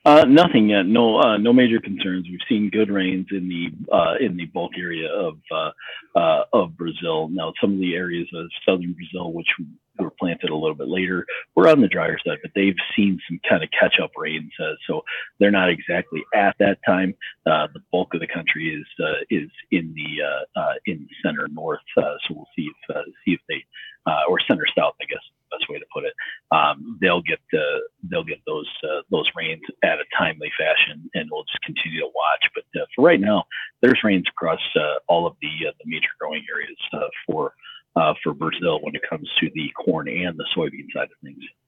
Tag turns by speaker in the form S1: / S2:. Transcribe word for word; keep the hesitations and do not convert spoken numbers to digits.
S1: Uh, nothing yet. No, uh, no major concerns. We've seen good rains in the uh, in the bulk area of uh, uh, of Brazil. Now, some of the areas of southern Brazil, which were planted a little bit later, were on the drier side, but they've seen some kind of catch up rains, uh, so they're not exactly at that time. Uh, the bulk of the country is uh, is in the uh, uh, in the center north, uh, so we'll see if uh, see if they uh, or center south, I guess, is the best way to put it. Um, they'll get uh, they'll get those uh, those rains at a timely fashion, and we'll just continue to watch. But uh, for right now, there's rains across uh, all of the uh, the major growing areas uh, for uh, for Brazil when it comes to the corn and the soybean side of things.